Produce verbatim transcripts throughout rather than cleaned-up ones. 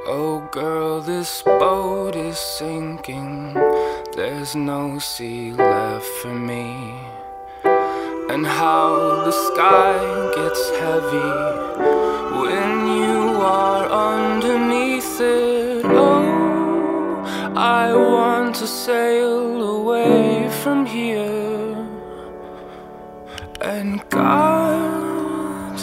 Oh girl, this boat is sinking. There's no sea left for me. And how the sky gets heavy when you are underneath it. Oh, I want to sail away from here. And God,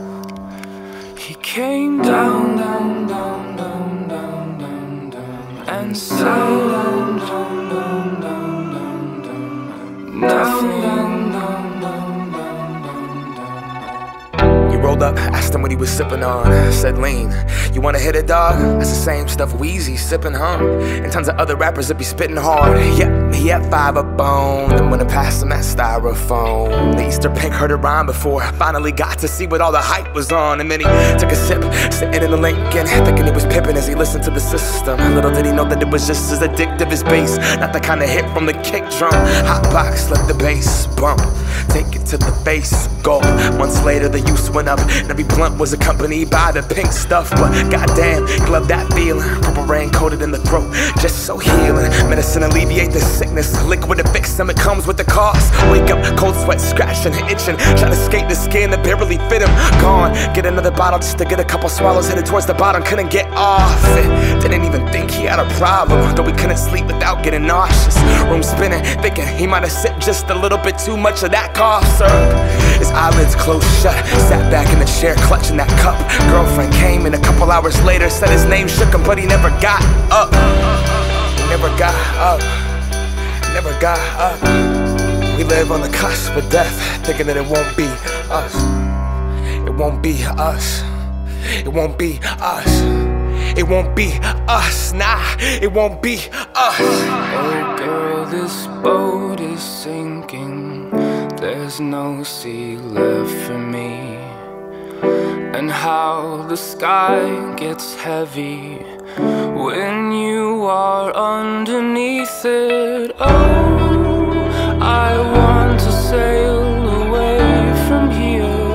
He came down, down, down, down, down, down, down, and said down, down, down, down, down, down, nothing, down, down, down, down, down, down. He rolled up, asked him what he was sipping on. Said, lean, you wanna hit it, dog? That's the same stuff Weezy sipping, huh? And tons of other rappers that be spitting hard. Yep, he had five up bone. Then when I passed him that styrofoam, the Easter pink heard it rhyme before I finally got to see what all the hype was on. And then he took a sip, sitting in the Lincoln, thinking he was pippin' as he listened to the system. Little did he know that it was just as addictive as bass, not the kind of hit from the kick drum. Hotbox, let the bass bump, take it to the face, gulp. Months later the use went up, and every blunt was accompanied by the pink stuff. But goddamn, glove that feeling, purple rain coated in the throat, just so healing. Medicine alleviate the sickness, liquid to fix them, it comes with the cost. Wake up, cold sweat, scratching, itching, trying to escape the skin that barely fit him. Gone, get another bottle just to get a couple swallows, headed towards the bottom, couldn't get off it. Didn't even think he had a problem, though he couldn't sleep without getting nauseous. Room spinning, thinking he might have sipped just a little bit too much of that cough syrup. His eyelids closed shut, sat back in the chair clutching that cup. Girlfriend came in a couple hours later, said his name shook him, but he never got up. He never got up, never got up. We live on the cusp of death, thinking that it won't be us. It won't be us. It won't be us. It won't be us. Nah, it won't be us. Oh girl, this boat is sinking. There's no sea left for me. And how the sky gets heavy when you are underneath it. Oh, I want to sail away from here.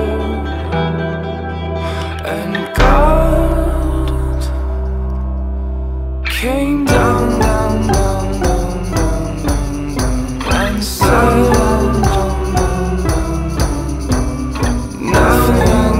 And God came down, down, down, down, down, down, down, and said down, down, down, down, down, down, nothing.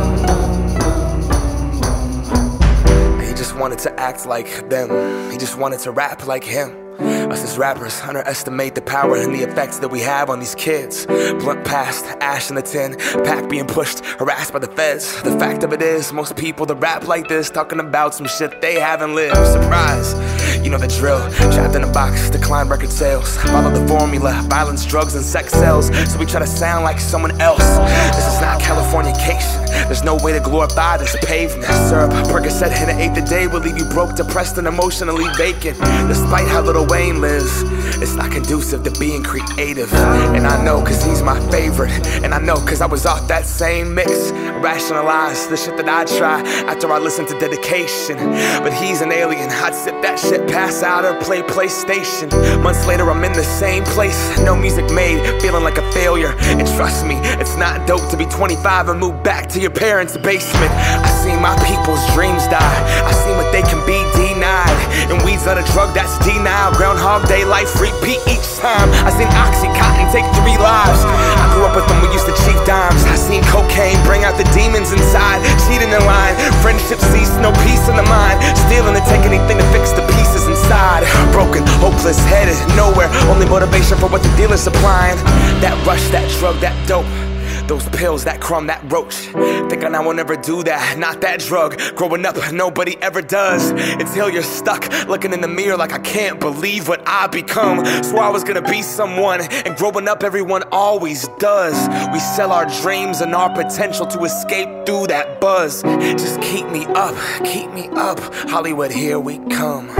He just wanted to act like them. He just wanted to rap like him. Us as rappers underestimate the power and the effects that we have on these kids. Blunt past, ash in the tin, pack being pushed, harassed by the feds. The fact of it is, most people that rap like this talking about some shit they haven't lived. Surprise, you know the drill. Trapped in a box, decline record sales. Follow the formula, violence, drugs, and sex sells. So we try to sound like someone else. This is not Californication. There's no way to glorify this pavement. Syrup, Percocet, and an eighth a day will leave you broke, depressed, and emotionally vacant. Despite how Lil Wayne lives, it's not conducive to being creative. And I know cause he's my favorite, and I know cause I was off that same mix. Rationalize the shit that I try after I listen to Dedication. But he's an alien, I'd sip that shit, pass out or play PlayStation. Months later I'm in the same place, no music made, feeling like a failure. And trust me, it's not dope to be twenty-five and move back to your parents' basement. I seen my people's dreams die, I seen what they can be denied. And weed's not a drug, that's denial. Groundhog Day life, repeat each time. I seen Oxycontin take three lives. I grew up with them, we used to cheat dimes. I seen cocaine bring out the demons inside. Cheating in line, friendship cease, no peace in the mind. Stealing to take anything to fix the pieces inside. Broken, hopeless, headed nowhere, only motivation for what the dealer's supplying. That rush, that drug, that dope, those pills, that crumb, that roach. Thinking I will never do that, not that drug. Growing up, nobody ever does. Until you're stuck, looking in the mirror like I can't believe what I become. Swore I was gonna be someone, and growing up everyone always does. We sell our dreams and our potential to escape through that buzz. Just keep me up, keep me up. Hollywood, here we come.